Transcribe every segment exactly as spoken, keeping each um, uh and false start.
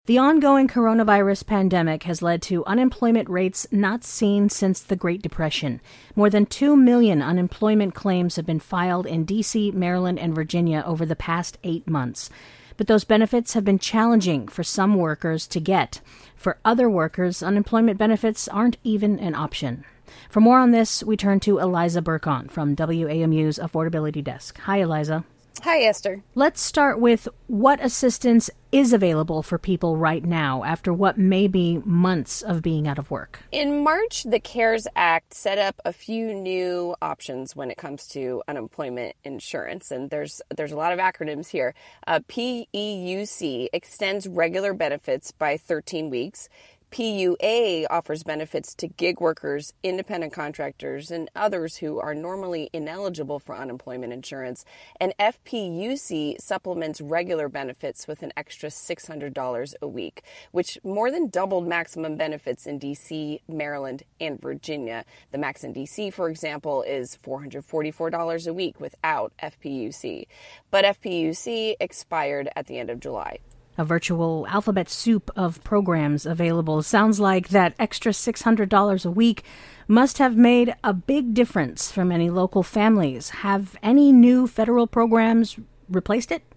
The ongoing coronavirus pandemic has led to unemployment rates not seen since the Great Depression. More than two million unemployment claims have been filed in D C, Maryland, and Virginia over the past eight months. But those benefits have been challenging for some workers to get. For other workers, unemployment benefits aren't even an option. For more on this, we turn to Eliza Burkon from W A M U's Affordability Desk. Hi, Eliza. Hi, Esther. Let's start with what assistance is available for people right now after what may be months of being out of work. In March, the CARES Act set up a few new options when it comes to unemployment insurance, and there's there's a lot of acronyms here. Uh, P E U C extends regular benefits by thirteen weeks. P U A offers benefits to gig workers, independent contractors, and others who are normally ineligible for unemployment insurance. And F P U C supplements regular benefits with an extra six hundred dollars a week, which more than doubled maximum benefits in D C, Maryland, and Virginia. The max in D C, for example, is four hundred forty-four dollars a week without F P U C. But F P U C expired at the end of July. A virtual alphabet soup of programs available. Sounds like that extra six hundred dollars a week must have made a big difference for many local families. Have any new federal programs replaced it?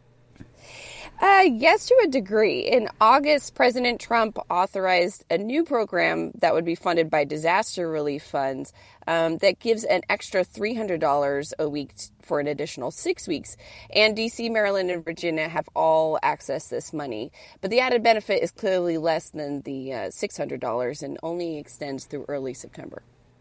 Uh, yes, to a degree. In August, President Trump authorized a new program that would be funded by disaster relief funds um, that gives an extra three hundred dollars a week for an additional six weeks. And D C, Maryland, and Virginia have all accessed this money. But the added benefit is clearly less than the uh, six hundred dollars and only extends through early September.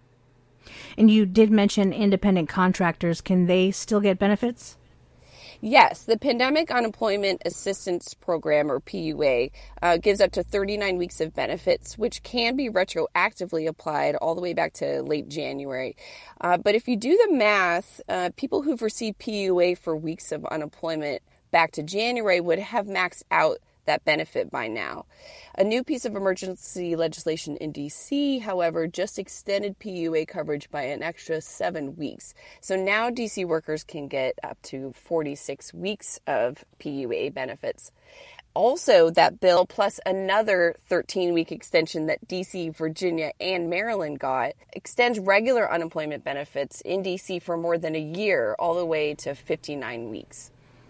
And you did mention independent contractors. Can they still get benefits? Yes, the Pandemic Unemployment Assistance Program, or P U A, uh, gives up to thirty-nine weeks of benefits, which can be retroactively applied all the way back to late January. Uh, but if you do the math, uh, people who've received P U A for weeks of unemployment back to January would have maxed out that benefit by now. A new piece of emergency legislation in D C, however, just extended P U A coverage by an extra seven weeks. So now D C workers can get up to forty-six weeks of P U A benefits. Also, that bill, plus another thirteen-week extension that D C, Virginia, and Maryland got, extends regular unemployment benefits in D C for more than a year, all the way to fifty-nine weeks.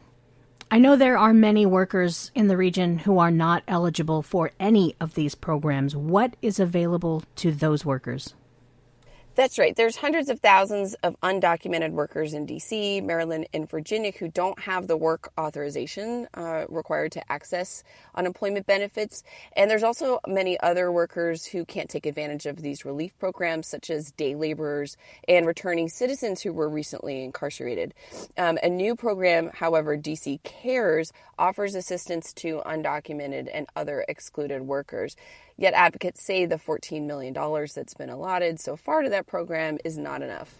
I know there are many workers in the region who are not eligible for any of these programs. What is available to those workers? That's right. There's hundreds of thousands of undocumented workers in D C, Maryland, and Virginia who don't have the work authorization uh, required to access unemployment benefits. And there's also many other workers who can't take advantage of these relief programs, such as day laborers and returning citizens who were recently incarcerated. Um, a new program, however, D C Cares, offers assistance to undocumented and other excluded workers. Yet advocates say the fourteen million dollars that's been allotted so far to that program is not enough.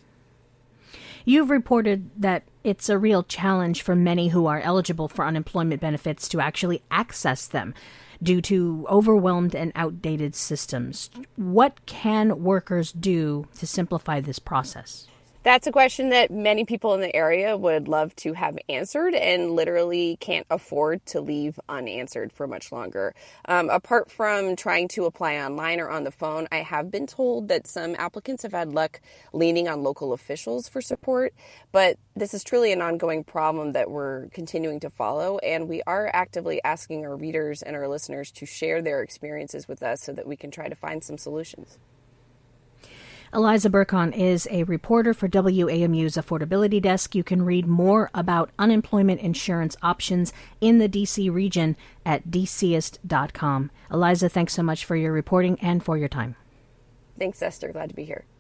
You've reported that it's a real challenge for many who are eligible for unemployment benefits to actually access them due to overwhelmed and outdated systems. What can workers do to simplify this process? That's a question that many people in the area would love to have answered and literally can't afford to leave unanswered for much longer. Um, apart from trying to apply online or on the phone, I have been told that some applicants have had luck leaning on local officials for support, but this is truly an ongoing problem that we're continuing to follow, and we are actively asking our readers and our listeners to share their experiences with us so that we can try to find some solutions. Eliza Burkon is a reporter for W A M U's Affordability Desk. You can read more about unemployment insurance options in the D C region at d c ist dot com. Eliza, thanks so much for your reporting and for your time. Thanks, Esther. Glad to be here.